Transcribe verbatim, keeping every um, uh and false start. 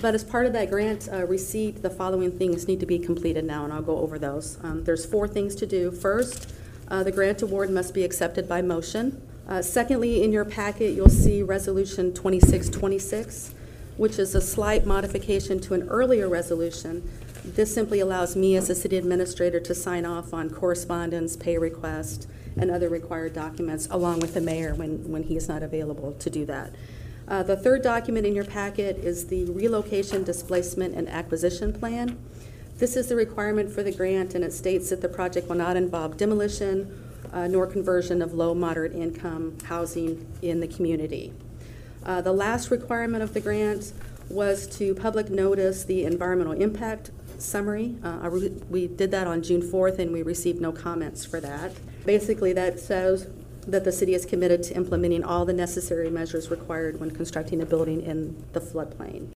But as part of that grant uh, receipt, the following things need to be completed now, and I'll go over those. Um, there's four things to do. First, uh, the grant award must be accepted by motion. Uh, secondly, in your packet, you'll see Resolution twenty-six twenty-six, which is a slight modification to an earlier resolution. This simply allows me as a city administrator to sign off on correspondence, pay request, and other required documents, along with the mayor when, when he is not available to do that. Uh, the third document in your packet is the Relocation, Displacement, and Acquisition Plan. This is the requirement for the grant, and it states that the project will not involve demolition uh, nor conversion of low, moderate income housing in the community. Uh, the last requirement of the grant was to public notice the environmental impact summary. Uh, we did that on June fourth, and we received no comments for that. Basically, that says that the city is committed to implementing all the necessary measures required when constructing a building in the floodplain.